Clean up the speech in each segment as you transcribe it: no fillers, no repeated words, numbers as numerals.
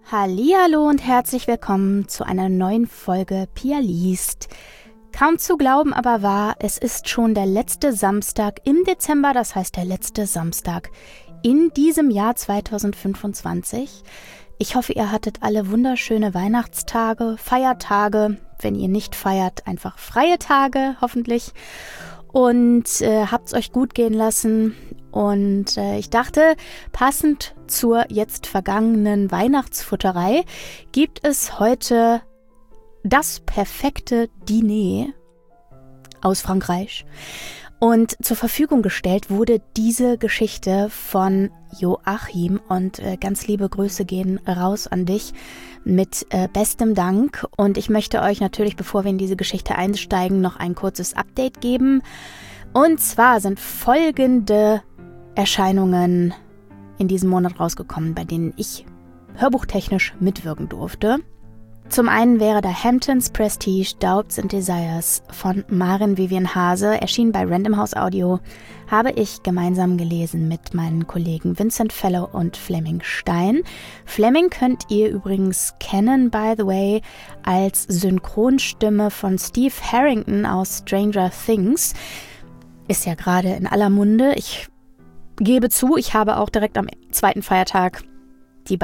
Hallihallo und herzlich willkommen zu einer neuen Folge Pia liest. Kaum zu glauben, aber wahr, es ist schon der letzte Samstag im Dezember, das heißt der letzte Samstag in diesem Jahr 2025. Ich hoffe, ihr hattet alle wunderschöne Weihnachtstage, Feiertage, wenn ihr nicht feiert, einfach freie Tage, hoffentlich. Und habt es euch gut gehen lassen. Und ich dachte, passend zur jetzt vergangenen Weihnachtsfutterei gibt es heute das perfekte Diner aus Frankreich. Und zur Verfügung gestellt wurde diese Geschichte von Joachim. Und ganz liebe Grüße gehen raus an dich mit bestem Dank. Und ich möchte euch natürlich, bevor wir in diese Geschichte einsteigen, noch ein kurzes Update geben. Und zwar sind folgende Erscheinungen in diesem Monat rausgekommen, bei denen ich hörbuchtechnisch mitwirken durfte. Zum einen wäre da Hamptons Prestige, Doubts and Desires von Maren Vivian Hase, erschienen bei Random House Audio, habe ich gemeinsam gelesen mit meinen Kollegen Vincent Fellow und Flemming Stein. Flemming könnt ihr übrigens kennen, by the way, als Synchronstimme von Steve Harrington aus Stranger Things. Ist ja gerade in aller Munde. Ich gebe zu, ich habe auch direkt am zweiten Feiertag die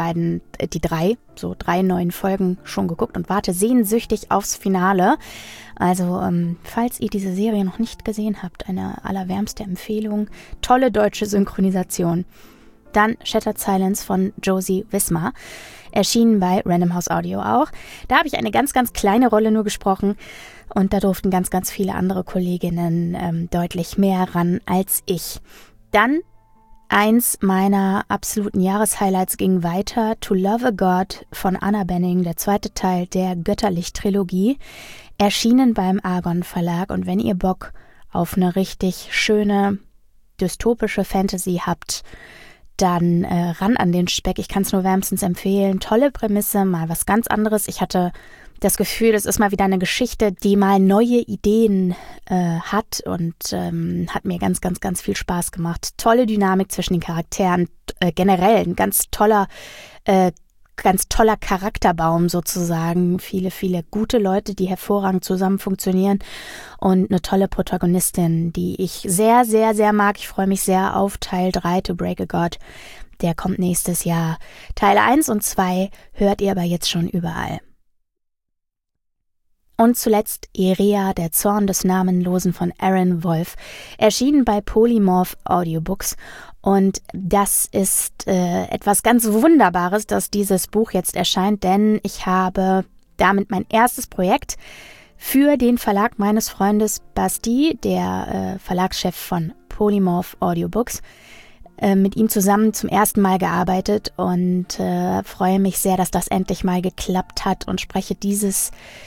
drei neuen Folgen schon geguckt und warte sehnsüchtig aufs Finale. Also, falls ihr diese Serie noch nicht gesehen habt, eine allerwärmste Empfehlung. Tolle deutsche Synchronisation. Dann Shattered Silence von Josie Wismar, erschienen bei Random House Audio auch. Da habe ich eine ganz, ganz kleine Rolle nur gesprochen und da durften ganz, ganz viele andere Kolleginnen deutlich mehr ran als ich. Dann eins meiner absoluten Jahreshighlights ging weiter. To Love a God von Anna Benning, der zweite Teil der Götterlicht-Trilogie, erschienen beim Argon Verlag. Und wenn ihr Bock auf eine richtig schöne, dystopische Fantasy habt, dann ran an den Speck. Ich kann es nur wärmstens empfehlen. Tolle Prämisse, mal was ganz anderes. Ich hatte das Gefühl, das ist mal wieder eine Geschichte, die mal neue Ideen hat und hat mir ganz, ganz, ganz viel Spaß gemacht. Tolle Dynamik zwischen den Charakteren, generell ein ganz toller Charakterbaum sozusagen. Viele, viele gute Leute, die hervorragend zusammen funktionieren und eine tolle Protagonistin, die ich sehr, sehr, sehr mag. Ich freue mich sehr auf Teil 3, To Break a God. Der kommt nächstes Jahr. Teil 1 und 2 hört ihr aber jetzt schon überall. Und zuletzt Irea, der Zorn des Namenlosen von Aaron Wolf, erschienen bei Polymorph Audiobooks. Und das ist etwas ganz Wunderbares, dass dieses Buch jetzt erscheint, denn ich habe damit mein erstes Projekt für den Verlag meines Freundes Basti, der Verlagschef von Polymorph Audiobooks, mit ihm zusammen zum ersten Mal gearbeitet und freue mich sehr, dass das endlich mal geklappt hat und spreche dieses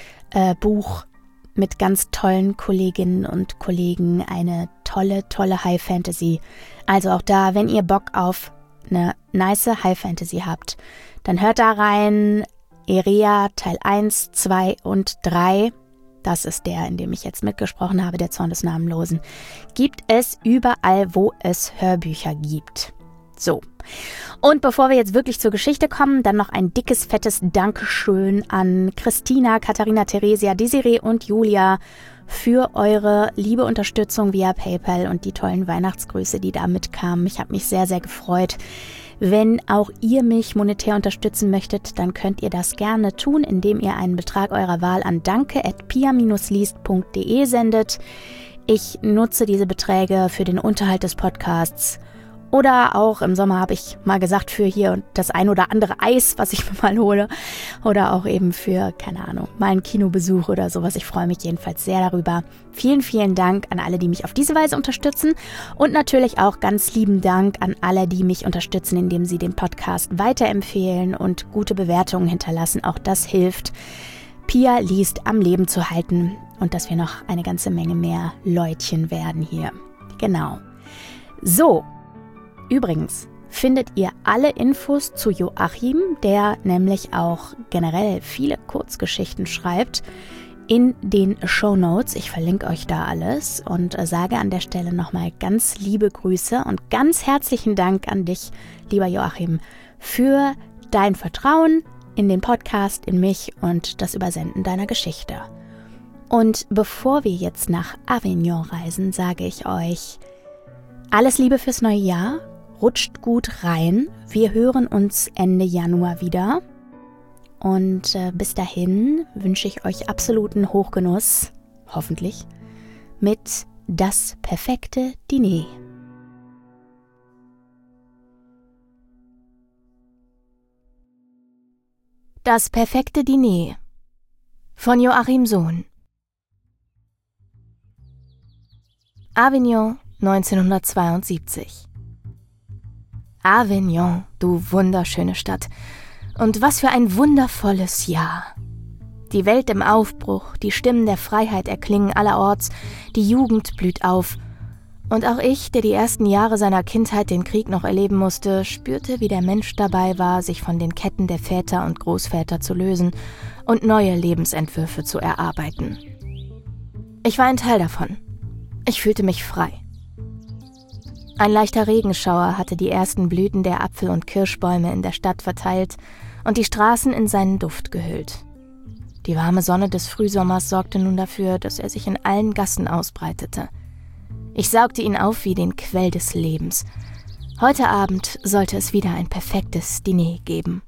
Buch mit ganz tollen Kolleginnen und Kollegen, eine tolle, tolle High Fantasy. Also auch da, wenn ihr Bock auf eine nice High Fantasy habt, dann hört da rein. Irea Teil 1, 2 und 3. Das ist der, in dem ich jetzt mitgesprochen habe, der Zorn des Namenlosen. Gibt es überall, wo es Hörbücher gibt. So, und bevor wir jetzt wirklich zur Geschichte kommen, dann noch ein dickes, fettes Dankeschön an Christina, Katharina, Theresia, Desiree und Julia für eure liebe Unterstützung via PayPal und die tollen Weihnachtsgrüße, die da mitkamen. Ich habe mich sehr, sehr gefreut. Wenn auch ihr mich monetär unterstützen möchtet, dann könnt ihr das gerne tun, indem ihr einen Betrag eurer Wahl an danke@pia-liest.de sendet. Ich nutze diese Beträge für den Unterhalt des Podcasts. Oder auch im Sommer habe ich mal gesagt, für hier das ein oder andere Eis, was ich mir mal hole. Oder auch eben für, keine Ahnung, mal einen Kinobesuch oder sowas. Ich freue mich jedenfalls sehr darüber. Vielen, vielen Dank an alle, die mich auf diese Weise unterstützen. Und natürlich auch ganz lieben Dank an alle, die mich unterstützen, indem sie den Podcast weiterempfehlen und gute Bewertungen hinterlassen. Auch das hilft, Pia liest am Leben zu halten und dass wir noch eine ganze Menge mehr Leutchen werden hier. Genau. So. Übrigens findet ihr alle Infos zu Joachim, der nämlich auch generell viele Kurzgeschichten schreibt, in den Shownotes. Ich verlinke euch da alles und sage an der Stelle nochmal ganz liebe Grüße und ganz herzlichen Dank an dich, lieber Joachim, für dein Vertrauen, in den Podcast, in mich und das Übersenden deiner Geschichte. Und bevor wir jetzt nach Avignon reisen, sage ich euch, alles Liebe fürs neue Jahr, rutscht gut rein. Wir hören uns Ende Januar wieder. Und bis dahin wünsche ich euch absoluten Hochgenuss, hoffentlich, mit Das perfekte Diner. Das perfekte Diner von Joachim Sohn. Avignon 1972. Avignon, du wunderschöne Stadt. Und was für ein wundervolles Jahr. Die Welt im Aufbruch, die Stimmen der Freiheit erklingen allerorts, die Jugend blüht auf. Und auch ich, der die ersten Jahre seiner Kindheit den Krieg noch erleben musste, spürte, wie der Mensch dabei war, sich von den Ketten der Väter und Großväter zu lösen und neue Lebensentwürfe zu erarbeiten. Ich war ein Teil davon. Ich fühlte mich frei. Ein leichter Regenschauer hatte die ersten Blüten der Apfel- und Kirschbäume in der Stadt verteilt und die Straßen in seinen Duft gehüllt. Die warme Sonne des Frühsommers sorgte nun dafür, dass er sich in allen Gassen ausbreitete. Ich saugte ihn auf wie den Quell des Lebens. Heute Abend sollte es wieder ein perfektes Diner geben.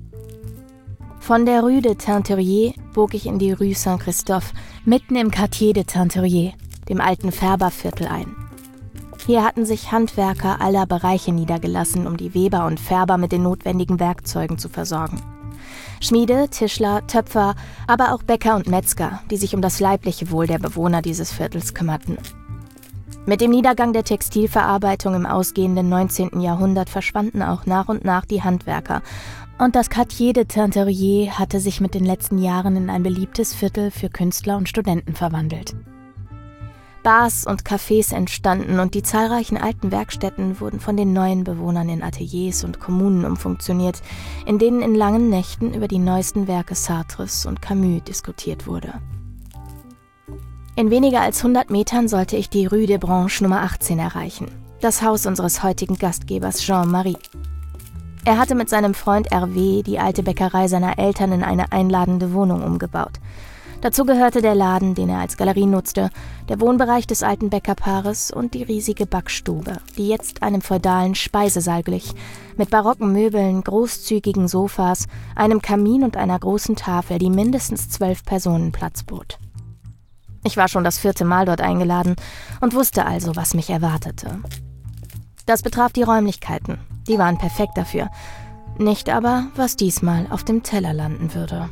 Von der Rue de Teinturier bog ich in die Rue Saint-Christophe, mitten im Quartier de Teinturier, dem alten Färberviertel, ein. Hier hatten sich Handwerker aller Bereiche niedergelassen, um die Weber und Färber mit den notwendigen Werkzeugen zu versorgen. Schmiede, Tischler, Töpfer, aber auch Bäcker und Metzger, die sich um das leibliche Wohl der Bewohner dieses Viertels kümmerten. Mit dem Niedergang der Textilverarbeitung im ausgehenden 19. Jahrhundert verschwanden auch nach und nach die Handwerker und das Quartier de Teinturier hatte sich mit den letzten Jahren in ein beliebtes Viertel für Künstler und Studenten verwandelt. Bars und Cafés entstanden und die zahlreichen alten Werkstätten wurden von den neuen Bewohnern in Ateliers und Kommunen umfunktioniert, in denen in langen Nächten über die neuesten Werke Sartres und Camus diskutiert wurde. In weniger als 100 Metern sollte ich die Rue des Branches Nummer 18 erreichen, das Haus unseres heutigen Gastgebers Jean-Marie. Er hatte mit seinem Freund Hervé die alte Bäckerei seiner Eltern in eine einladende Wohnung umgebaut. Dazu gehörte der Laden, den er als Galerie nutzte, der Wohnbereich des alten Bäckerpaares und die riesige Backstube, die jetzt einem feudalen Speisesaal glich, mit barocken Möbeln, großzügigen Sofas, einem Kamin und einer großen Tafel, die mindestens 12 Personen Platz bot. Ich war schon das 4. Mal dort eingeladen und wusste also, was mich erwartete. Das betraf die Räumlichkeiten, die waren perfekt dafür, nicht aber, was diesmal auf dem Teller landen würde.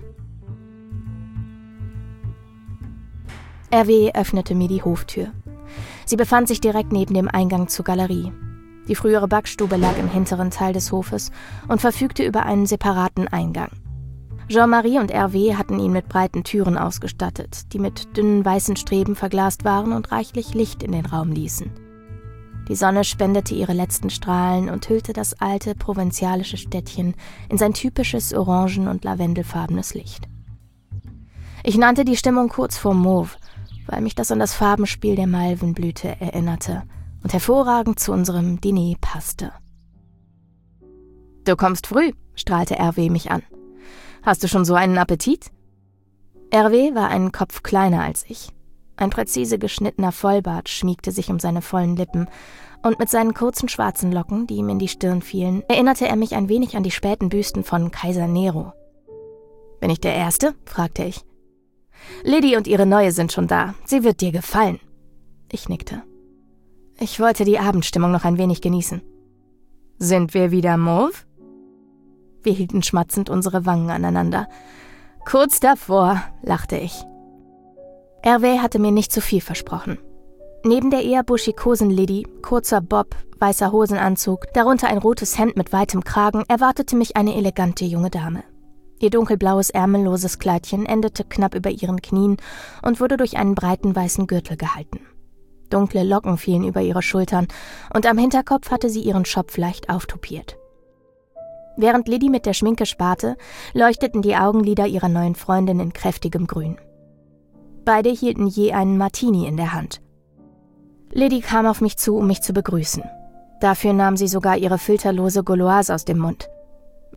Hervé öffnete mir die Hoftür. Sie befand sich direkt neben dem Eingang zur Galerie. Die frühere Backstube lag im hinteren Teil des Hofes und verfügte über einen separaten Eingang. Jean-Marie und Hervé hatten ihn mit breiten Türen ausgestattet, die mit dünnen weißen Streben verglast waren und reichlich Licht in den Raum ließen. Die Sonne spendete ihre letzten Strahlen und hüllte das alte, provinzialische Städtchen in sein typisches orangen- und lavendelfarbenes Licht. Ich nannte die Stimmung kurz vor Mauve, weil mich das an das Farbenspiel der Malvenblüte erinnerte und hervorragend zu unserem Diner passte. »Du kommst früh«, strahlte Hervé mich an. »Hast du schon so einen Appetit?« Hervé war einen Kopf kleiner als ich. Ein präzise geschnittener Vollbart schmiegte sich um seine vollen Lippen und mit seinen kurzen schwarzen Locken, die ihm in die Stirn fielen, erinnerte er mich ein wenig an die späten Büsten von Kaiser Nero. »Bin ich der Erste?« fragte ich. »Lydie und ihre Neue sind schon da. Sie wird dir gefallen.« Ich nickte. Ich wollte die Abendstimmung noch ein wenig genießen. »Sind wir wieder Mauve?« Wir hielten schmatzend unsere Wangen aneinander. »Kurz davor«, lachte ich. Hervé hatte mir nicht zu viel versprochen. Neben der eher buschikosen Lydie, kurzer Bob, weißer Hosenanzug, darunter ein rotes Hemd mit weitem Kragen, erwartete mich eine elegante junge Dame. Ihr dunkelblaues, ärmelloses Kleidchen endete knapp über ihren Knien und wurde durch einen breiten weißen Gürtel gehalten. Dunkle Locken fielen über ihre Schultern und am Hinterkopf hatte sie ihren Schopf leicht auftupiert. Während Lydie mit der Schminke sparte, leuchteten die Augenlider ihrer neuen Freundin in kräftigem Grün. Beide hielten je einen Martini in der Hand. Lydie kam auf mich zu, um mich zu begrüßen. Dafür nahm sie sogar ihre filterlose Gauloise aus dem Mund.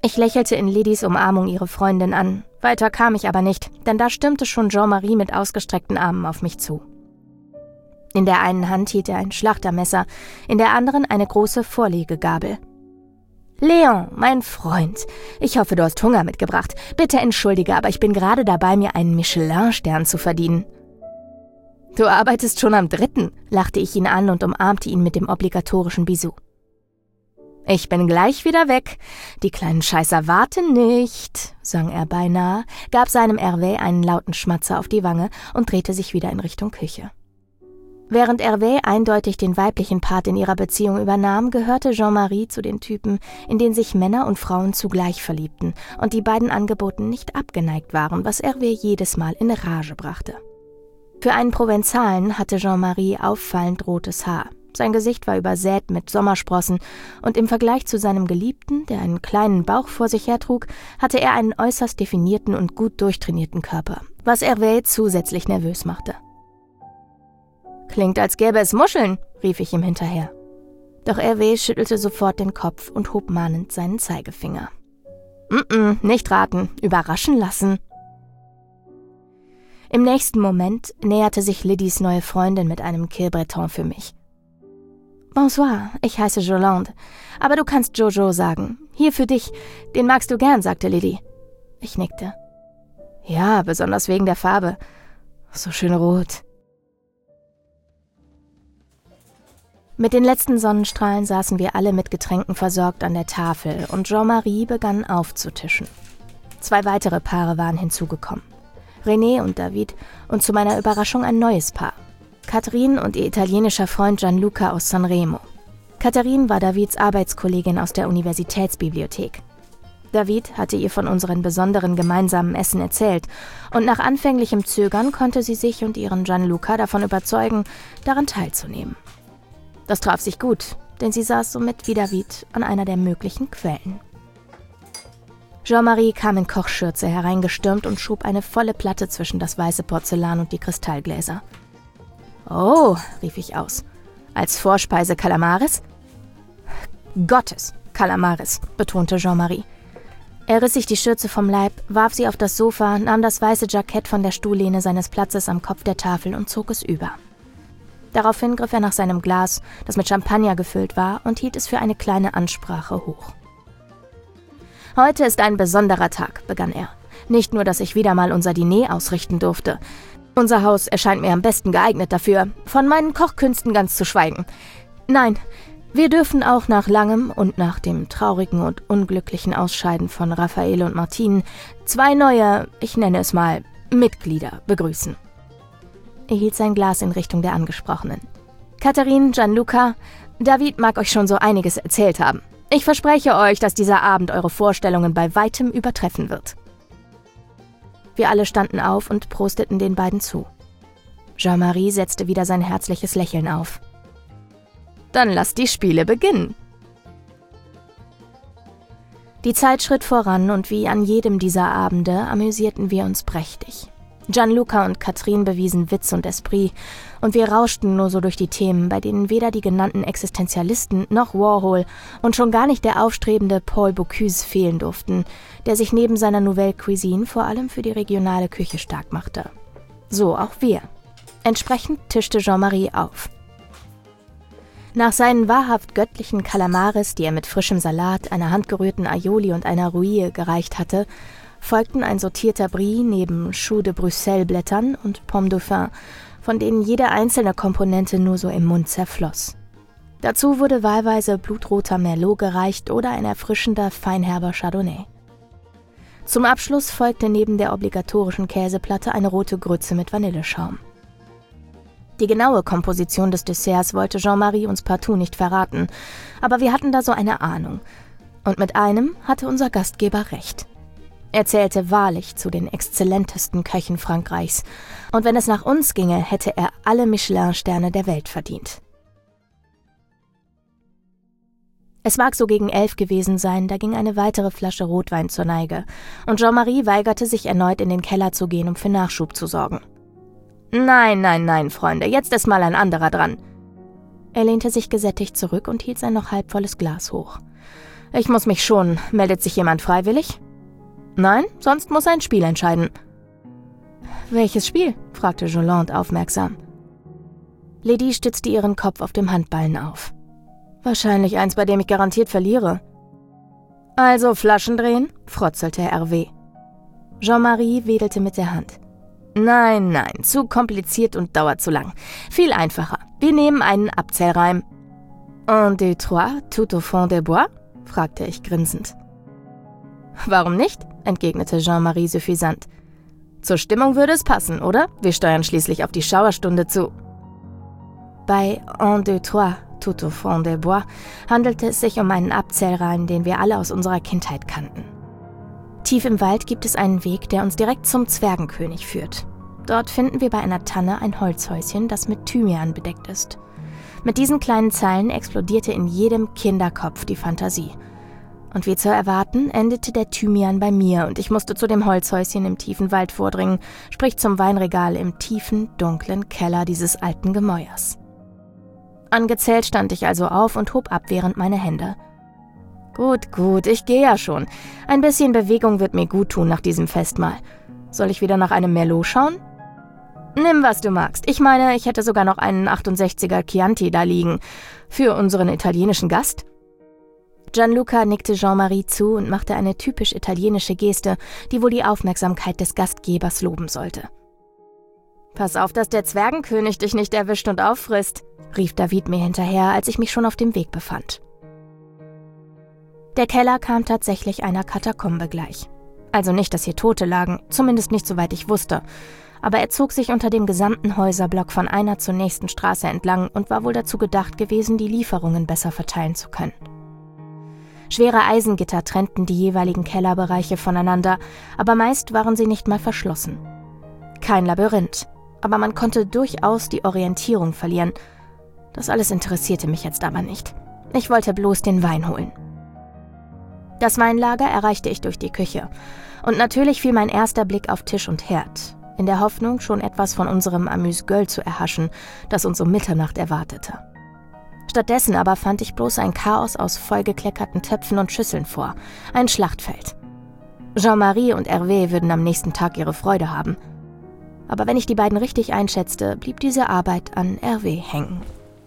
Ich lächelte in Lydys Umarmung ihre Freundin an. Weiter kam ich aber nicht, denn da stürmte schon Jean-Marie mit ausgestreckten Armen auf mich zu. In der einen Hand hielt er ein Schlachtermesser, in der anderen eine große Vorlegegabel. »Leon, mein Freund, ich hoffe, du hast Hunger mitgebracht. Bitte entschuldige, aber ich bin gerade dabei, mir einen Michelin-Stern zu verdienen.« »Du arbeitest schon am 3., lachte ich ihn an und umarmte ihn mit dem obligatorischen Bisou. »Ich bin gleich wieder weg. Die kleinen Scheißer warten nicht«, sang er beinahe, gab seinem Hervé einen lauten Schmatzer auf die Wange und drehte sich wieder in Richtung Küche. Während Hervé eindeutig den weiblichen Part in ihrer Beziehung übernahm, gehörte Jean-Marie zu den Typen, in denen sich Männer und Frauen zugleich verliebten und die beiden Angeboten nicht abgeneigt waren, was Hervé jedes Mal in Rage brachte. Für einen Provenzalen hatte Jean-Marie auffallend rotes Haar. Sein Gesicht war übersät mit Sommersprossen und im Vergleich zu seinem Geliebten, der einen kleinen Bauch vor sich hertrug, hatte er einen äußerst definierten und gut durchtrainierten Körper, was Hervé zusätzlich nervös machte. »Klingt, als gäbe es Muscheln«, rief ich ihm hinterher. Doch Hervé schüttelte sofort den Kopf und hob mahnend seinen Zeigefinger. Nicht raten, überraschen lassen.« Im nächsten Moment näherte sich Lydys neue Freundin mit einem Quai Breton für mich. »Bonsoir, ich heiße Jolande, aber du kannst Jojo sagen. Hier für dich, den magst du gern«, sagte Lydy. Ich nickte. »Ja, besonders wegen der Farbe. So schön rot.« Mit den letzten Sonnenstrahlen saßen wir alle mit Getränken versorgt an der Tafel und Jean-Marie begann aufzutischen. 2 weitere Paare waren hinzugekommen. René und David und zu meiner Überraschung ein neues Paar. Catherine und ihr italienischer Freund Gianluca aus Sanremo. Catherine war Davids Arbeitskollegin aus der Universitätsbibliothek. David hatte ihr von unseren besonderen gemeinsamen Essen erzählt und nach anfänglichem Zögern konnte sie sich und ihren Gianluca davon überzeugen, daran teilzunehmen. Das traf sich gut, denn sie saß somit wie David an einer der möglichen Quellen. Jean-Marie kam in Kochschürze hereingestürmt und schob eine volle Platte zwischen das weiße Porzellan und die Kristallgläser. »Oh«, rief ich aus, »als Vorspeise Kalamaris?« »Gottes Kalamaris«, betonte Jean-Marie. Er riss sich die Schürze vom Leib, warf sie auf das Sofa, nahm das weiße Jackett von der Stuhllehne seines Platzes am Kopf der Tafel und zog es über. Daraufhin griff er nach seinem Glas, das mit Champagner gefüllt war, und hielt es für eine kleine Ansprache hoch. »Heute ist ein besonderer Tag«, begann er. »Nicht nur, dass ich wieder mal unser Diner ausrichten durfte. Unser Haus erscheint mir am besten geeignet dafür, von meinen Kochkünsten ganz zu schweigen. Nein, wir dürfen auch nach langem und nach dem traurigen und unglücklichen Ausscheiden von Raffaele und Martine 2 neue, ich nenne es mal, Mitglieder begrüßen.« Er hielt sein Glas in Richtung der Angesprochenen. »Catherine, Gianluca, David mag euch schon so einiges erzählt haben. Ich verspreche euch, dass dieser Abend eure Vorstellungen bei weitem übertreffen wird.« Wir alle standen auf und prosteten den beiden zu. Jean-Marie setzte wieder sein herzliches Lächeln auf. »Dann lasst die Spiele beginnen.« Die Zeit schritt voran und wie an jedem dieser Abende amüsierten wir uns prächtig. Gianluca und Catherine bewiesen Witz und Esprit und wir rauschten nur so durch die Themen, bei denen weder die genannten Existenzialisten noch Warhol und schon gar nicht der aufstrebende Paul Bocuse fehlen durften, der sich neben seiner Nouvelle Cuisine vor allem für die regionale Küche stark machte. So auch wir. Entsprechend tischte Jean-Marie auf. Nach seinen wahrhaft göttlichen Kalamaris, die er mit frischem Salat, einer handgerührten Aioli und einer Rouille gereicht hatte, folgten ein sortierter Brie neben Choux de Bruxelles-Blättern und Pommes Dauphin, von denen jede einzelne Komponente nur so im Mund zerfloss. Dazu wurde wahlweise blutroter Merlot gereicht oder ein erfrischender, feinherber Chardonnay. Zum Abschluss folgte neben der obligatorischen Käseplatte eine rote Grütze mit Vanilleschaum. Die genaue Komposition des Desserts wollte Jean-Marie uns partout nicht verraten, aber wir hatten da so eine Ahnung. Und mit einem hatte unser Gastgeber recht. Er zählte wahrlich zu den exzellentesten Köchen Frankreichs, und wenn es nach uns ginge, hätte er alle Michelin-Sterne der Welt verdient. Es mag so gegen 11 gewesen sein, da ging eine weitere Flasche Rotwein zur Neige, und Jean-Marie weigerte sich erneut in den Keller zu gehen, um für Nachschub zu sorgen. Nein, Freunde, jetzt ist mal ein anderer dran.« Er lehnte sich gesättigt zurück und hielt sein noch halbvolles Glas hoch. Ich muss mich schonen. Meldet sich jemand freiwillig? Nein, sonst muss ein Spiel entscheiden. Welches Spiel? Fragte Jolande aufmerksam. Lydie stützte ihren Kopf auf dem Handballen auf. Wahrscheinlich eins, bei dem ich garantiert verliere. Also Flaschen drehen? Frotzelte Hervé. Jean-Marie wedelte mit der Hand. Nein, zu kompliziert und dauert zu lang. Viel einfacher. Wir nehmen einen Abzählreim. Un, deux, trois, tout au fond des bois? Fragte ich grinsend. Warum nicht? Entgegnete Jean-Marie suffisant. Zur Stimmung würde es passen, oder? Wir steuern schließlich auf die Schauerstunde zu. Bei Un, deux, trois, tout au fond des bois handelte es sich um einen Abzählreim, den wir alle aus unserer Kindheit kannten. Tief im Wald gibt es einen Weg, der uns direkt zum Zwergenkönig führt. Dort finden wir bei einer Tanne ein Holzhäuschen, das mit Thymian bedeckt ist. Mit diesen kleinen Zeilen explodierte in jedem Kinderkopf die Fantasie. Und wie zu erwarten, endete der Thymian bei mir und ich musste zu dem Holzhäuschen im tiefen Wald vordringen, sprich zum Weinregal im tiefen, dunklen Keller dieses alten Gemäuers. Angezählt stand ich also auf und hob abwehrend meine Hände. Gut, ich gehe ja schon. Ein bisschen Bewegung wird mir gut tun nach diesem Festmahl. Soll ich wieder nach einem Merlot schauen? Nimm, was du magst. Ich meine, ich hätte sogar noch einen 68er Chianti da liegen. Für unseren italienischen Gast? Gianluca nickte Jean-Marie zu und machte eine typisch italienische Geste, die wohl die Aufmerksamkeit des Gastgebers loben sollte. Pass auf, dass der Zwergenkönig dich nicht erwischt und auffrisst, rief David mir hinterher, als ich mich schon auf dem Weg befand. Der Keller kam tatsächlich einer Katakombe gleich. Also nicht, dass hier Tote lagen, zumindest nicht soweit ich wusste. Aber er zog sich unter dem gesamten Häuserblock von einer zur nächsten Straße entlang und war wohl dazu gedacht gewesen, die Lieferungen besser verteilen zu können. Schwere Eisengitter trennten die jeweiligen Kellerbereiche voneinander, aber meist waren sie nicht mal verschlossen. Kein Labyrinth, aber man konnte durchaus die Orientierung verlieren. Das alles interessierte mich jetzt aber nicht. Ich wollte bloß den Wein holen. Das Weinlager erreichte ich durch die Küche. Und natürlich fiel mein erster Blick auf Tisch und Herd, in der Hoffnung, schon etwas von unserem Amuse-Gueule zu erhaschen, das uns um Mitternacht erwartete. Stattdessen aber fand ich bloß ein Chaos aus vollgekleckerten Töpfen und Schüsseln vor, ein Schlachtfeld. Jean-Marie und Hervé würden am nächsten Tag ihre Freude haben. Aber wenn ich die beiden richtig einschätzte, blieb diese Arbeit an Hervé hängen.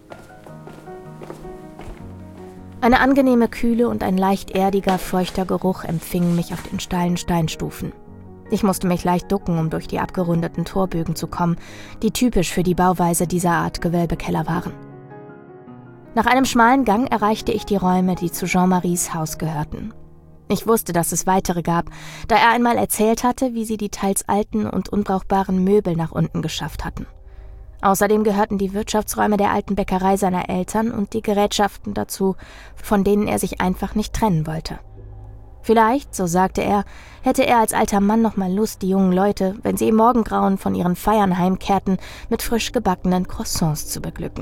Eine angenehme Kühle und ein leicht erdiger, feuchter Geruch empfingen mich auf den steilen Steinstufen. Ich musste mich leicht ducken, um durch die abgerundeten Torbögen zu kommen, die typisch für die Bauweise dieser Art Gewölbekeller waren. Nach einem schmalen Gang erreichte ich die Räume, die zu Jean-Maries Haus gehörten. Ich wusste, dass es weitere gab, da er einmal erzählt hatte, wie sie die teils alten und unbrauchbaren Möbel nach unten geschafft hatten. Außerdem gehörten die Wirtschaftsräume der alten Bäckerei seiner Eltern und die Gerätschaften dazu, von denen er sich einfach nicht trennen wollte. Vielleicht, so sagte er, hätte er als alter Mann noch mal Lust, die jungen Leute, wenn sie im Morgengrauen von ihren Feiern heimkehrten, mit frisch gebackenen Croissants zu beglücken.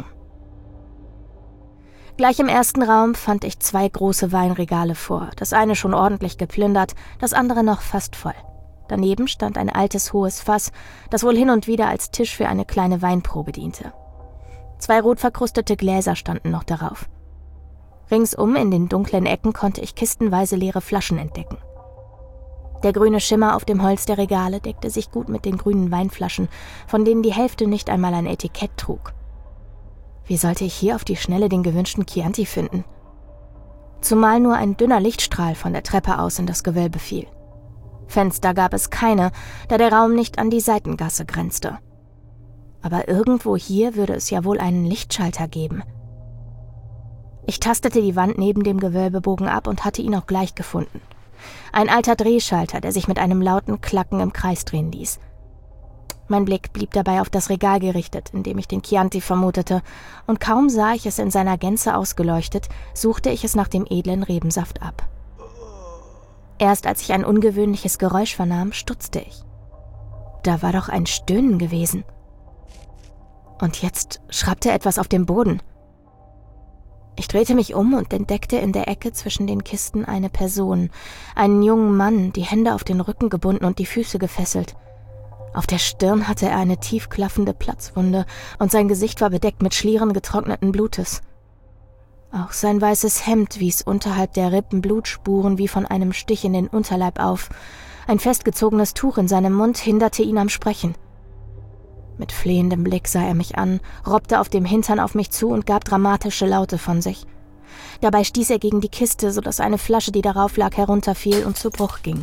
Gleich im ersten Raum fand ich 2 große Weinregale vor, das eine schon ordentlich geplündert, das andere noch fast voll. Daneben stand ein altes, hohes Fass, das wohl hin und wieder als Tisch für eine kleine Weinprobe diente. 2 rot verkrustete Gläser standen noch darauf. Ringsum in den dunklen Ecken konnte ich kistenweise leere Flaschen entdecken. Der grüne Schimmer auf dem Holz der Regale deckte sich gut mit den grünen Weinflaschen, von denen die Hälfte nicht einmal ein Etikett trug. Wie sollte ich hier auf die Schnelle den gewünschten Chianti finden? Zumal nur ein dünner Lichtstrahl von der Treppe aus in das Gewölbe fiel. Fenster gab es keine, da der Raum nicht an die Seitengasse grenzte. Aber irgendwo hier würde es ja wohl einen Lichtschalter geben. Ich tastete die Wand neben dem Gewölbebogen ab und hatte ihn auch gleich gefunden. Ein alter Drehschalter, der sich mit einem lauten Klacken im Kreis drehen ließ. Mein Blick blieb dabei auf das Regal gerichtet, in dem ich den Chianti vermutete, und kaum sah ich es in seiner Gänze ausgeleuchtet, suchte ich es nach dem edlen Rebensaft ab. Erst als ich ein ungewöhnliches Geräusch vernahm, stutzte ich. Da war doch ein Stöhnen gewesen. Und jetzt schrappte etwas auf dem Boden. Ich drehte mich um und entdeckte in der Ecke zwischen den Kisten eine Person, einen jungen Mann, die Hände auf den Rücken gebunden und die Füße gefesselt. Auf der Stirn hatte er eine tief klaffende Platzwunde und sein Gesicht war bedeckt mit Schlieren getrockneten Blutes. Auch sein weißes Hemd wies unterhalb der Rippen Blutspuren wie von einem Stich in den Unterleib auf. Ein festgezogenes Tuch in seinem Mund hinderte ihn am Sprechen. Mit flehendem Blick sah er mich an, robbte auf dem Hintern auf mich zu und gab dramatische Laute von sich. Dabei stieß er gegen die Kiste, sodass eine Flasche, die darauf lag, herunterfiel und zu Bruch ging.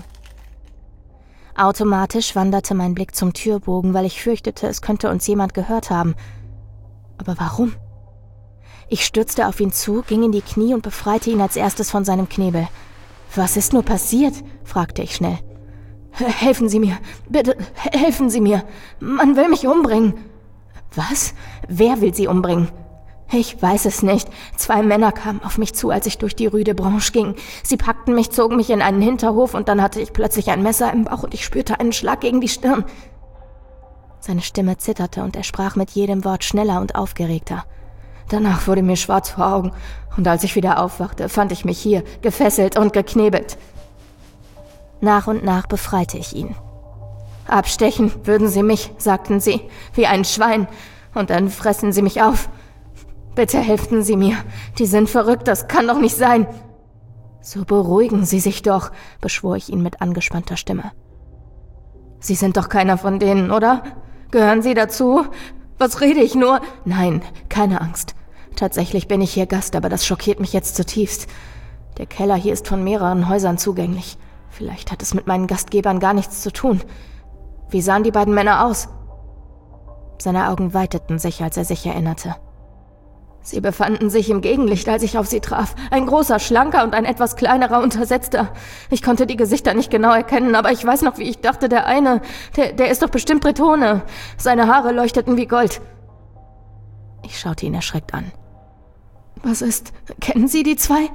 Automatisch wanderte mein Blick zum Türbogen, weil ich fürchtete, es könnte uns jemand gehört haben. Aber warum? Ich stürzte auf ihn zu, ging in die Knie und befreite ihn als erstes von seinem Knebel. »Was ist nur passiert?« fragte ich schnell. »Helfen Sie mir, bitte, helfen Sie mir. Man will mich umbringen.« »Was? Wer will Sie umbringen?« »Ich weiß es nicht. 2 Männer kamen auf mich zu, als ich durch die Rue de Branche ging. Sie packten mich, zogen mich in einen Hinterhof und dann hatte ich plötzlich ein Messer im Bauch und ich spürte einen Schlag gegen die Stirn.« Seine Stimme zitterte und er sprach mit jedem Wort schneller und aufgeregter. »Danach wurde mir schwarz vor Augen und als ich wieder aufwachte, fand ich mich hier, gefesselt und geknebelt.« Nach und nach befreite ich ihn. »Abstechen würden Sie mich«, sagten sie, »wie ein Schwein, und dann fressen Sie mich auf. Bitte helfen Sie mir. Die sind verrückt, das kann doch nicht sein.« »So beruhigen Sie sich doch«, beschwor ich ihn mit angespannter Stimme. »Sie sind doch keiner von denen, oder? Gehören Sie dazu? Was rede ich nur?« »Nein, keine Angst. Tatsächlich bin ich hier Gast, aber das schockiert mich jetzt zutiefst. Der Keller hier ist von mehreren Häusern zugänglich. Vielleicht hat es mit meinen Gastgebern gar nichts zu tun. Wie sahen die beiden Männer aus?« Seine Augen weiteten sich, als er sich erinnerte. »Sie befanden sich im Gegenlicht, als ich auf sie traf. Ein großer, schlanker und ein etwas kleinerer Untersetzter. Ich konnte die Gesichter nicht genau erkennen, aber ich weiß noch, wie ich dachte, der eine, der ist doch bestimmt Bretone. Seine Haare leuchteten wie Gold.« Ich schaute ihn erschreckt an. »Was ist? Kennen Sie die 2?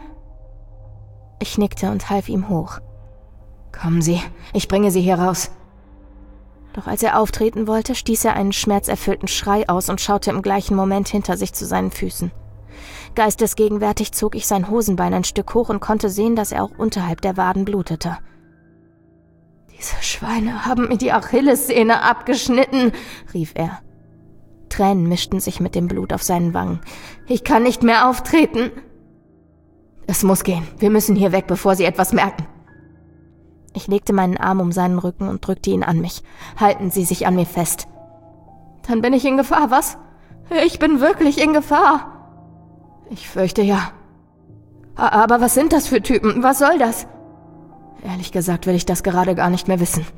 Ich nickte und half ihm hoch. »Kommen Sie, ich bringe Sie hier raus.« Doch als er auftreten wollte, stieß er einen schmerzerfüllten Schrei aus und schaute im gleichen Moment hinter sich zu seinen Füßen. Geistesgegenwärtig zog ich sein Hosenbein ein Stück hoch und konnte sehen, dass er auch unterhalb der Waden blutete. »Diese Schweine haben mir die Achillessehne abgeschnitten«, rief er. Tränen mischten sich mit dem Blut auf seinen Wangen. »Ich kann nicht mehr auftreten.« »Es muss gehen. Wir müssen hier weg, bevor Sie etwas merken.« Ich legte meinen Arm um seinen Rücken und drückte ihn an mich. »Halten Sie sich an mir fest.« »Dann bin ich in Gefahr, was? Ich bin wirklich in Gefahr.« »Ich fürchte ja.« »Aber was sind das für Typen? Was soll das?« »Ehrlich gesagt will ich das gerade gar nicht mehr wissen.«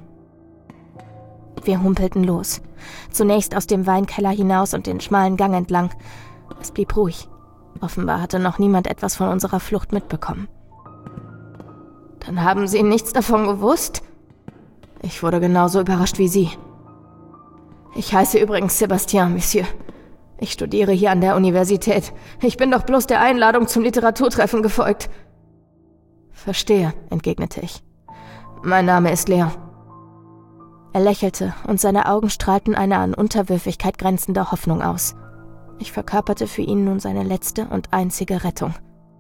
Wir humpelten los. Zunächst aus dem Weinkeller hinaus und den schmalen Gang entlang. Es blieb ruhig. Offenbar hatte noch niemand etwas von unserer Flucht mitbekommen. »Dann haben Sie nichts davon gewusst?« »Ich wurde genauso überrascht wie Sie.« »Ich heiße übrigens Sébastien, Monsieur. Ich studiere hier an der Universität. Ich bin doch bloß der Einladung zum Literaturtreffen gefolgt.« »Verstehe«, entgegnete ich. »Mein Name ist Leon.« Er lächelte und seine Augen strahlten eine an Unterwürfigkeit grenzende Hoffnung aus. Ich verkörperte für ihn nun seine letzte und einzige Rettung.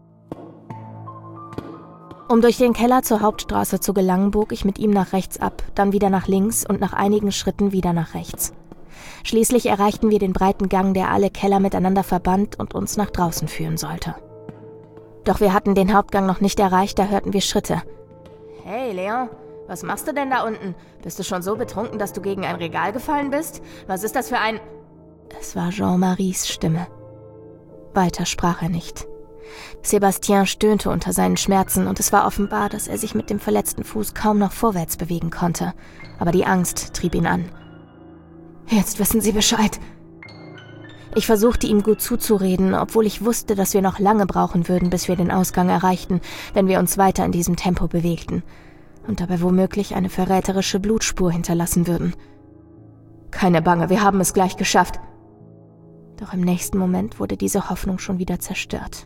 Um durch den Keller zur Hauptstraße zu gelangen, bog ich mit ihm nach rechts ab, dann wieder nach links und nach einigen Schritten wieder nach rechts. Schließlich erreichten wir den breiten Gang, der alle Keller miteinander verband und uns nach draußen führen sollte. Doch wir hatten den Hauptgang noch nicht erreicht, da hörten wir Schritte. »Hey, Leon, was machst du denn da unten? Bist du schon so betrunken, dass du gegen ein Regal gefallen bist? Was ist das für ein...« Es war Jean-Maries Stimme. Weiter sprach er nicht. Sébastien stöhnte unter seinen Schmerzen und es war offenbar, dass er sich mit dem verletzten Fuß kaum noch vorwärts bewegen konnte. Aber die Angst trieb ihn an. »Jetzt wissen Sie Bescheid.« Ich versuchte ihm gut zuzureden, obwohl ich wusste, dass wir noch lange brauchen würden, bis wir den Ausgang erreichten, wenn wir uns weiter in diesem Tempo bewegten und dabei womöglich eine verräterische Blutspur hinterlassen würden. »Keine Bange, wir haben es gleich geschafft.« Doch im nächsten Moment wurde diese Hoffnung schon wieder zerstört.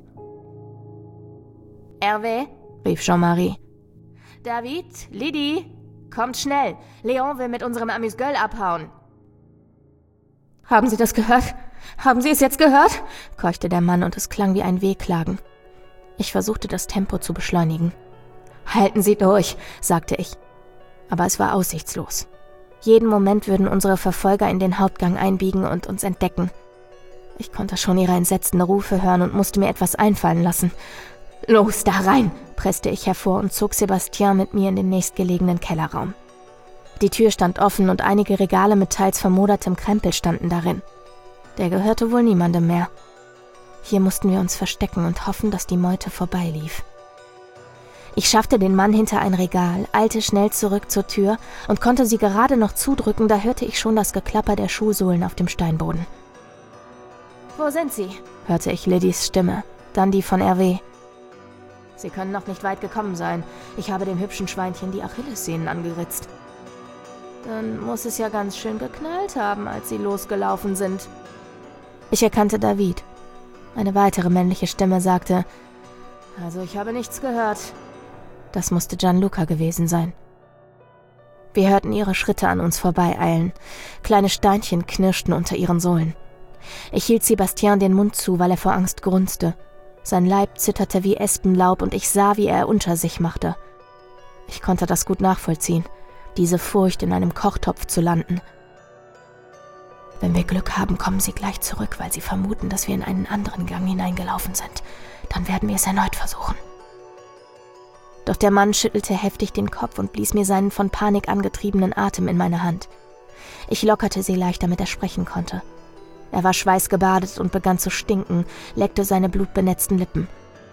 »Hervé«, rief Jean-Marie. »David, Lydie, kommt schnell. Leon will mit unserem Amuse-Gueule abhauen.« »Haben Sie das gehört? Haben Sie es jetzt gehört?« keuchte der Mann und es klang wie ein Wehklagen. Ich versuchte das Tempo zu beschleunigen. »Halten Sie durch«, sagte ich. Aber es war aussichtslos. Jeden Moment würden unsere Verfolger in den Hauptgang einbiegen und uns entdecken. Ich konnte schon ihre entsetzten Rufe hören und musste mir etwas einfallen lassen. »Los, da rein«, presste ich hervor und zog Sebastian mit mir in den nächstgelegenen Kellerraum. Die Tür stand offen und einige Regale mit teils vermodertem Krempel standen darin. Der gehörte wohl niemandem mehr. Hier mussten wir uns verstecken und hoffen, dass die Meute vorbeilief. Ich schaffte den Mann hinter ein Regal, eilte schnell zurück zur Tür und konnte sie gerade noch zudrücken, da hörte ich schon das Geklapper der Schuhsohlen auf dem Steinboden. »Wo sind Sie?« hörte ich Lydys Stimme, dann die von RW. »Sie können noch nicht weit gekommen sein. Ich habe dem hübschen Schweinchen die Achillessehnen angeritzt.« »Dann muss es ja ganz schön geknallt haben, als Sie losgelaufen sind.« Ich erkannte David. Eine weitere männliche Stimme sagte, »Also ich habe nichts gehört.« Das musste Gianluca gewesen sein. Wir hörten ihre Schritte an uns vorbeieilen. Kleine Steinchen knirschten unter ihren Sohlen. Ich hielt Sebastian den Mund zu, weil er vor Angst grunzte. Sein Leib zitterte wie Espenlaub und ich sah, wie er unter sich machte. Ich konnte das gut nachvollziehen, diese Furcht, in einem Kochtopf zu landen. »Wenn wir Glück haben, kommen sie gleich zurück, weil sie vermuten, dass wir in einen anderen Gang hineingelaufen sind. Dann werden wir es erneut versuchen.« Doch der Mann schüttelte heftig den Kopf und blies mir seinen von Panik angetriebenen Atem in meine Hand. Ich lockerte sie leicht, damit er sprechen konnte. Er war schweißgebadet und begann zu stinken, leckte seine blutbenetzten Lippen.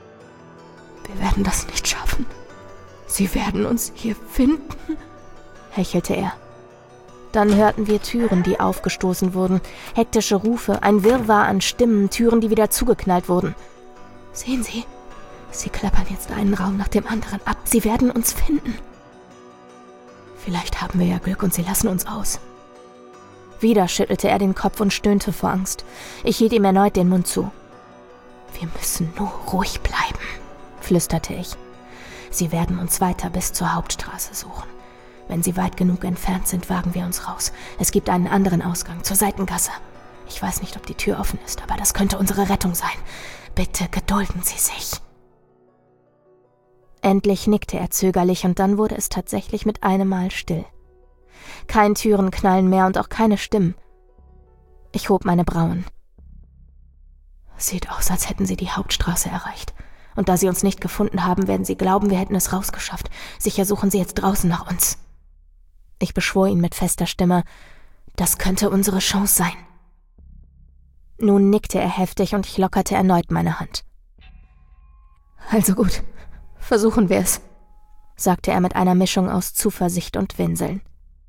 »Wir werden das nicht schaffen. Sie werden uns hier finden«, hechelte er. Dann hörten wir Türen, die aufgestoßen wurden, hektische Rufe, ein Wirrwarr an Stimmen, Türen, die wieder zugeknallt wurden. »Sehen Sie, sie klappern jetzt einen Raum nach dem anderen ab. Sie werden uns finden.« »Vielleicht haben wir ja Glück und sie lassen uns aus.« Wieder schüttelte er den Kopf und stöhnte vor Angst. Ich hielt ihm erneut den Mund zu. »Wir müssen nur ruhig bleiben«, flüsterte ich. »Sie werden uns weiter bis zur Hauptstraße suchen. Wenn sie weit genug entfernt sind, wagen wir uns raus. Es gibt einen anderen Ausgang, zur Seitengasse. Ich weiß nicht, ob die Tür offen ist, aber das könnte unsere Rettung sein. Bitte gedulden Sie sich.« Endlich nickte er zögerlich und dann wurde es tatsächlich mit einem Mal still. Kein Türenknallen mehr und auch keine Stimmen. Ich hob meine Brauen. »Sieht aus, als hätten sie die Hauptstraße erreicht. Und da sie uns nicht gefunden haben, werden sie glauben, wir hätten es rausgeschafft. Sicher suchen sie jetzt draußen nach uns.« Ich beschwor ihn mit fester Stimme, das könnte unsere Chance sein. Nun nickte er heftig und ich lockerte erneut meine Hand. »Also gut, versuchen wir es«, sagte er mit einer Mischung aus Zuversicht und Winseln.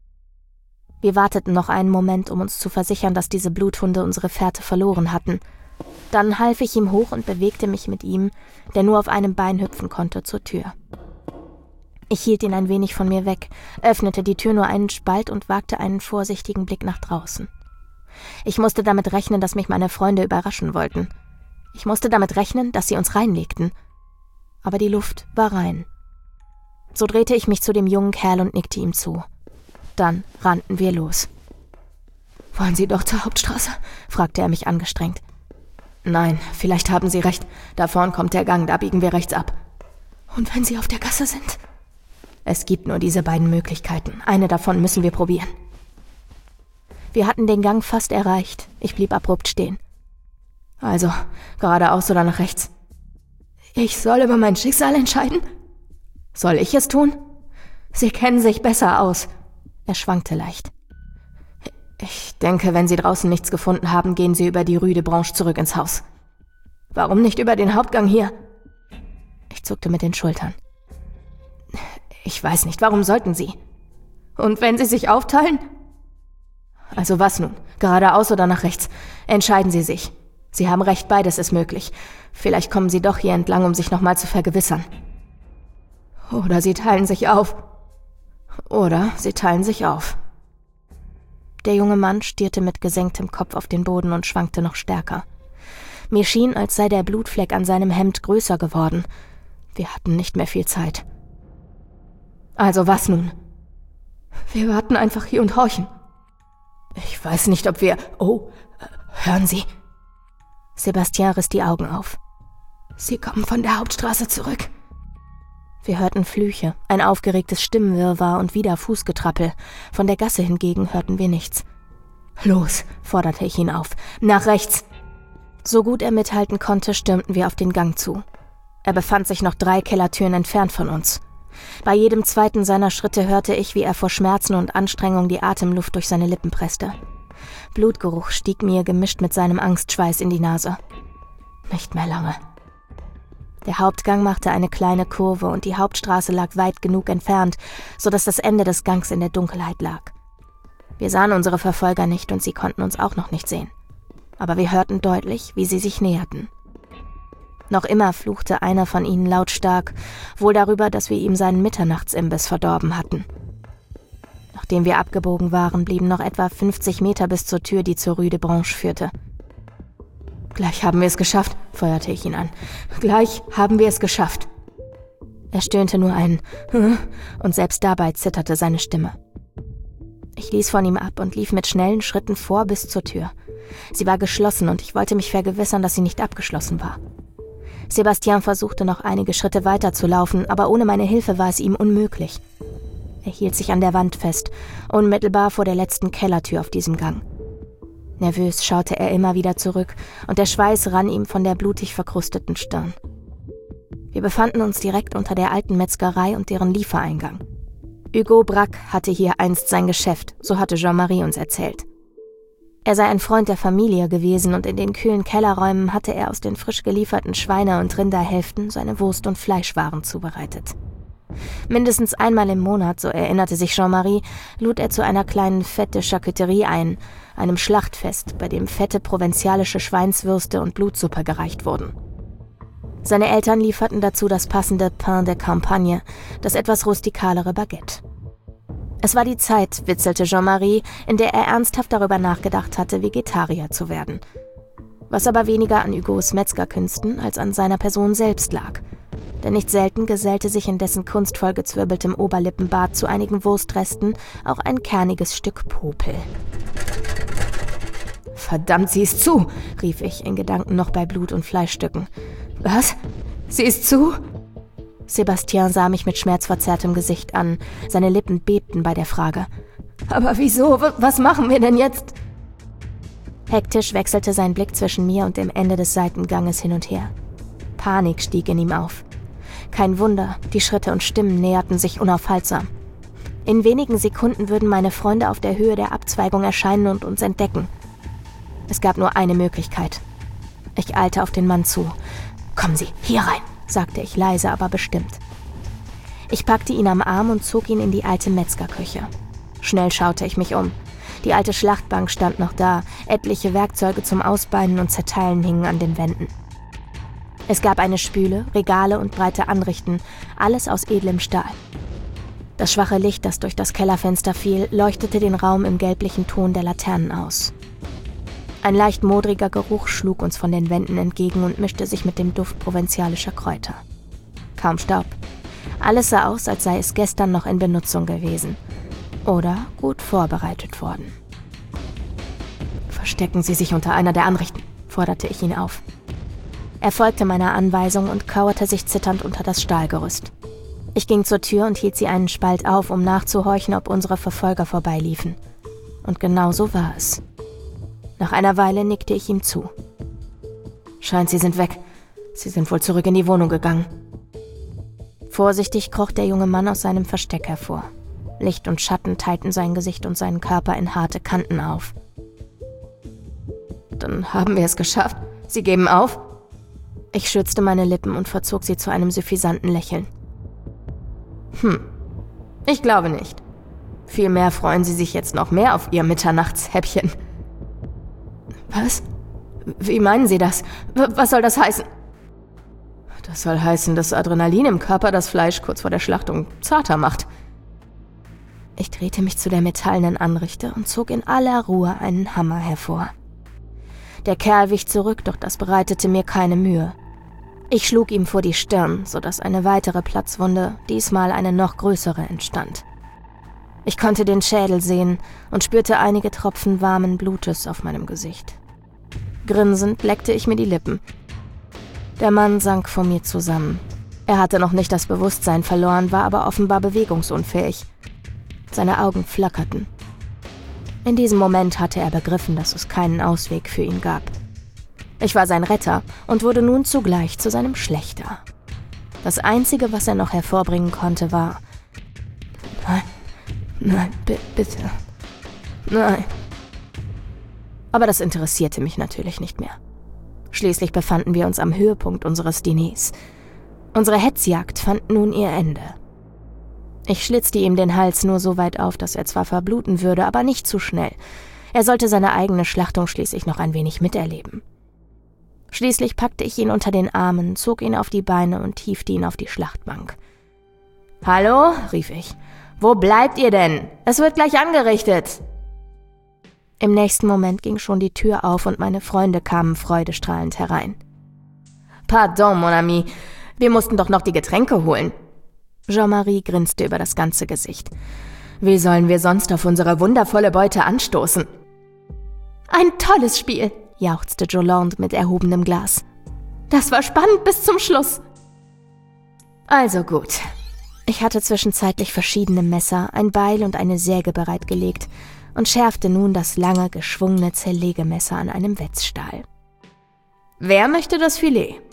Wir warteten noch einen Moment, um uns zu versichern, dass diese Bluthunde unsere Fährte verloren hatten. Dann half ich ihm hoch und bewegte mich mit ihm, der nur auf einem Bein hüpfen konnte, zur Tür. Ich hielt ihn ein wenig von mir weg, öffnete die Tür nur einen Spalt und wagte einen vorsichtigen Blick nach draußen. Ich musste damit rechnen, dass mich meine Freunde überraschen wollten. Ich musste damit rechnen, dass sie uns reinlegten. Aber die Luft war rein. So drehte ich mich zu dem jungen Kerl und nickte ihm zu. Dann rannten wir los. »Wollen Sie doch zur Hauptstraße?« fragte er mich angestrengt. »Nein, vielleicht haben Sie recht. Da vorn kommt der Gang, da biegen wir rechts ab.« »Und wenn Sie auf der Gasse sind?« »Es gibt nur diese beiden Möglichkeiten. Eine davon müssen wir probieren.« Wir hatten den Gang fast erreicht. Ich blieb abrupt stehen. »Also, geradeaus oder nach rechts?« »Ich soll über mein Schicksal entscheiden?« »Soll ich es tun?« »Sie kennen sich besser aus.« Er schwankte leicht. »Ich denke, wenn Sie draußen nichts gefunden haben, gehen Sie über die Rue de Branche zurück ins Haus.« »Warum nicht über den Hauptgang hier?« Ich zuckte mit den Schultern. »Ich weiß nicht, warum sollten Sie?« »Und wenn Sie sich aufteilen?« »Also was nun? Geradeaus oder nach rechts? Entscheiden Sie sich. Sie haben recht, beides ist möglich. Vielleicht kommen Sie doch hier entlang, um sich nochmal zu vergewissern. Oder Sie teilen sich auf. Oder Sie teilen sich auf.« Der junge Mann stierte mit gesenktem Kopf auf den Boden und schwankte noch stärker. Mir schien, als sei der Blutfleck an seinem Hemd größer geworden. Wir hatten nicht mehr viel Zeit. »Also was nun?« »Wir warten einfach hier und horchen.« »Ich weiß nicht, ob wir... Oh, hören Sie!« Sebastian riss die Augen auf. »Sie kommen von der Hauptstraße zurück.« Wir hörten Flüche, ein aufgeregtes Stimmenwirrwarr und wieder Fußgetrappel. Von der Gasse hingegen hörten wir nichts. »Los«, forderte ich ihn auf, »nach rechts!« So gut er mithalten konnte, stürmten wir auf den Gang zu. Er befand sich noch 3 Kellertüren entfernt von uns. Bei jedem zweiten seiner Schritte hörte ich, wie er vor Schmerzen und Anstrengung die Atemluft durch seine Lippen presste. Blutgeruch stieg mir gemischt mit seinem Angstschweiß in die Nase. Nicht mehr lange. Der Hauptgang machte eine kleine Kurve und die Hauptstraße lag weit genug entfernt, sodass das Ende des Gangs in der Dunkelheit lag. Wir sahen unsere Verfolger nicht und sie konnten uns auch noch nicht sehen. Aber wir hörten deutlich, wie sie sich näherten. Noch immer fluchte einer von ihnen lautstark, wohl darüber, dass wir ihm seinen Mitternachtsimbiss verdorben hatten. Nachdem wir abgebogen waren, blieben noch etwa 50 Meter bis zur Tür, die zur Rue de Branche führte. »Gleich haben wir es geschafft«, feuerte ich ihn an. »Gleich haben wir es geschafft.« Er stöhnte nur ein und selbst dabei zitterte seine Stimme. Ich ließ von ihm ab und lief mit schnellen Schritten vor bis zur Tür. Sie war geschlossen und ich wollte mich vergewissern, dass sie nicht abgeschlossen war. Sebastian versuchte noch einige Schritte weiter zu laufen, aber ohne meine Hilfe war es ihm unmöglich. Er hielt sich an der Wand fest, unmittelbar vor der letzten Kellertür auf diesem Gang. Nervös schaute er immer wieder zurück und der Schweiß rann ihm von der blutig verkrusteten Stirn. Wir befanden uns direkt unter der alten Metzgerei und deren Liefereingang. Hugo Braque hatte hier einst sein Geschäft, so hatte Jean-Marie uns erzählt. Er sei ein Freund der Familie gewesen und in den kühlen Kellerräumen hatte er aus den frisch gelieferten Schweine- und Rinderhälften seine Wurst- und Fleischwaren zubereitet. Mindestens einmal im Monat, so erinnerte sich Jean-Marie, lud er zu einer kleinen Fête de Charcuterie ein, einem Schlachtfest, bei dem fette provinzialische Schweinswürste und Blutsuppe gereicht wurden. Seine Eltern lieferten dazu das passende Pain de Campagne, das etwas rustikalere Baguette. Es war die Zeit, witzelte Jean-Marie, in der er ernsthaft darüber nachgedacht hatte, Vegetarier zu werden. Was aber weniger an Hugos Metzgerkünsten als an seiner Person selbst lag. Denn nicht selten gesellte sich in dessen kunstvoll gezwirbeltem Oberlippenbart zu einigen Wurstresten auch ein kerniges Stück Popel. »Verdammt, sie ist zu«, rief ich, in Gedanken noch bei Blut- und Fleischstücken. »Was? Sie ist zu?« Sebastian sah mich mit schmerzverzerrtem Gesicht an. Seine Lippen bebten bei der Frage. »Aber wieso? Was machen wir denn jetzt?« Hektisch wechselte sein Blick zwischen mir und dem Ende des Seitenganges hin und her. Panik stieg in ihm auf. Kein Wunder, die Schritte und Stimmen näherten sich unaufhaltsam. In wenigen Sekunden würden meine Freunde auf der Höhe der Abzweigung erscheinen und uns entdecken. Es gab nur eine Möglichkeit. Ich eilte auf den Mann zu. »Kommen Sie, hier rein«, sagte ich leise, aber bestimmt. Ich packte ihn am Arm und zog ihn in die alte Metzgerküche. Schnell schaute ich mich um. Die alte Schlachtbank stand noch da, etliche Werkzeuge zum Ausbeinen und Zerteilen hingen an den Wänden. Es gab eine Spüle, Regale und breite Anrichten, alles aus edlem Stahl. Das schwache Licht, das durch das Kellerfenster fiel, leuchtete den Raum im gelblichen Ton der Laternen aus. Ein leicht modriger Geruch schlug uns von den Wänden entgegen und mischte sich mit dem Duft provinzialischer Kräuter. Kaum Staub. Alles sah aus, als sei es gestern noch in Benutzung gewesen. Oder gut vorbereitet worden. »Verstecken Sie sich unter einer der Anrichten«, forderte ich ihn auf. Er folgte meiner Anweisung und kauerte sich zitternd unter das Stahlgerüst. Ich ging zur Tür und hielt sie einen Spalt auf, um nachzuhorchen, ob unsere Verfolger vorbeiliefen. Und genau so war es. Nach einer Weile nickte ich ihm zu. »Scheint, Sie sind weg. Sie sind wohl zurück in die Wohnung gegangen.« Vorsichtig kroch der junge Mann aus seinem Versteck hervor. Licht und Schatten teilten sein Gesicht und seinen Körper in harte Kanten auf. »Dann haben wir es geschafft. Sie geben auf?« Ich schürzte meine Lippen und verzog sie zu einem suffisanten Lächeln. Ich glaube nicht. Vielmehr freuen Sie sich jetzt noch mehr auf Ihr Mitternachtshäppchen.« »Was? Wie meinen Sie das? Was soll das heißen?« »Das soll heißen, dass Adrenalin im Körper das Fleisch kurz vor der Schlachtung zarter macht.« Ich drehte mich zu der metallenen Anrichte und zog in aller Ruhe einen Hammer hervor. Der Kerl wich zurück, doch das bereitete mir keine Mühe. Ich schlug ihm vor die Stirn, sodass eine weitere Platzwunde, diesmal eine noch größere, entstand. Ich konnte den Schädel sehen und spürte einige Tropfen warmen Blutes auf meinem Gesicht. Grinsend leckte ich mir die Lippen. Der Mann sank vor mir zusammen. Er hatte noch nicht das Bewusstsein verloren, war aber offenbar bewegungsunfähig. Seine Augen flackerten. In diesem Moment hatte er begriffen, dass es keinen Ausweg für ihn gab. Ich war sein Retter und wurde nun zugleich zu seinem Schlächter. Das Einzige, was er noch hervorbringen konnte, war: Nein, bitte, nein. Aber das interessierte mich natürlich nicht mehr. Schließlich befanden wir uns am Höhepunkt unseres Diners. Unsere Hetzjagd fand nun ihr Ende. Ich schlitzte ihm den Hals nur so weit auf, dass er zwar verbluten würde, aber nicht zu schnell. Er sollte seine eigene Schlachtung schließlich noch ein wenig miterleben. Schließlich packte ich ihn unter den Armen, zog ihn auf die Beine und hiefte ihn auf die Schlachtbank. »Hallo?« rief ich. »Wo bleibt ihr denn? Es wird gleich angerichtet!« Im nächsten Moment ging schon die Tür auf und meine Freunde kamen freudestrahlend herein. »Pardon, mon ami, wir mussten doch noch die Getränke holen.« Jean-Marie grinste über das ganze Gesicht. »Wie sollen wir sonst auf unsere wundervolle Beute anstoßen?« »Ein tolles Spiel«, jauchzte Jolande mit erhobenem Glas. »Das war spannend bis zum Schluss.« Also gut. Ich hatte zwischenzeitlich verschiedene Messer, ein Beil und eine Säge bereitgelegt und schärfte nun das lange, geschwungene Zerlegemesser an einem Wetzstahl. »Wer möchte das Filet?«